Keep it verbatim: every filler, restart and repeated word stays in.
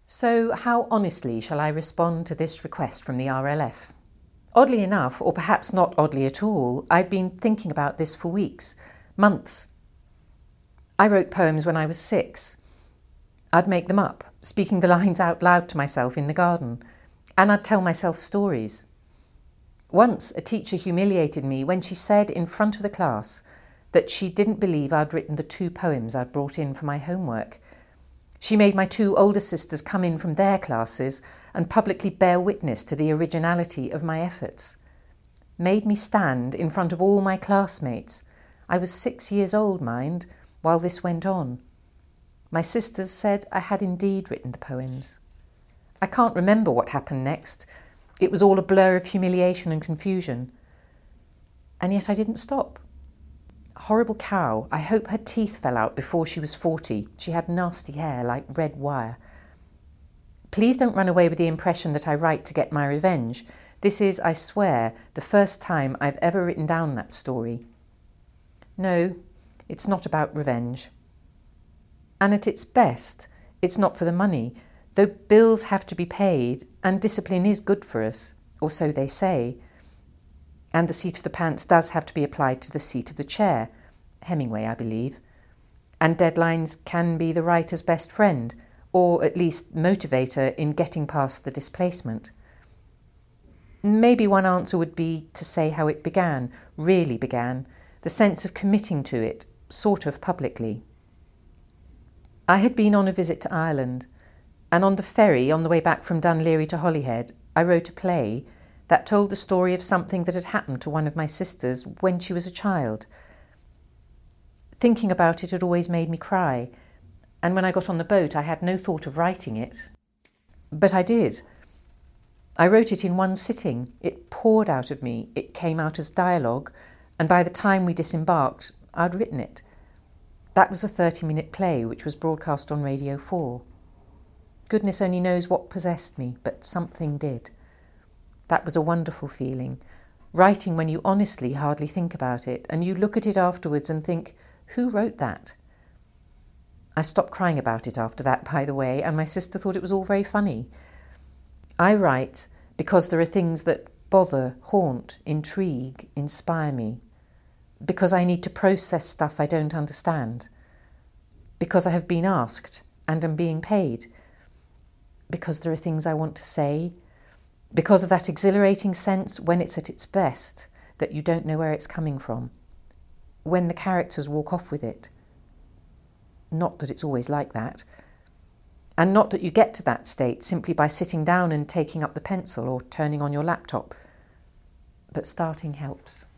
So how honestly shall I respond to this request from the R L F? Oddly enough, or perhaps not oddly at all, I'd been thinking about this for weeks, months. I wrote poems when I was six. I'd make them up, speaking the lines out loud to myself in the garden, and I'd tell myself stories. Once a teacher humiliated me when she said in front of the class that she didn't believe I'd written the two poems I'd brought in for my homework. She made my two older sisters come in from their classes and publicly bear witness to the originality of my efforts. Made me stand in front of all my classmates. I was six years old, mind, while this went on. My sisters said I had indeed written the poems. I can't remember what happened next. It was all a blur of humiliation and confusion. And yet I didn't stop. Horrible cow. I hope her teeth fell out before she was forty. She had nasty hair like red wire. Please don't run away with the impression that I write to get my revenge. This is, I swear, the first time I've ever written down that story. No, it's not about revenge. And at its best, it's not for the money, though bills have to be paid and discipline is good for us, or so they say. And the seat of the pants does have to be applied to the seat of the chair, Hemingway, I believe. And deadlines can be the writer's best friend, or at least motivator in getting past the displacement. Maybe one answer would be to say how it began, really began, the sense of committing to it, sort of publicly. I had been on a visit to Ireland, and on the ferry on the way back from Dunleary to Holyhead, I wrote a play that told the story of something that had happened to one of my sisters when she was a child. Thinking about it had always made me cry, and when I got on the boat I had no thought of writing it. But I did. I wrote it in one sitting. It poured out of me, it came out as dialogue, and by the time we disembarked, I'd written it. That was a thirty-minute play which was broadcast on Radio four. Goodness only knows what possessed me, but something did. That was a wonderful feeling, writing when you honestly hardly think about it, and you look at it afterwards and think, who wrote that? I stopped crying about it after that, by the way, and my sister thought it was all very funny. I write because there are things that bother, haunt, intrigue, inspire me. Because I need to process stuff I don't understand. Because I have been asked and am being paid. Because there are things I want to say. Because of that exhilarating sense when it's at its best, that you don't know where it's coming from. When the characters walk off with it. Not that it's always like that. And not that you get to that state simply by sitting down and taking up the pencil or turning on your laptop. But starting helps.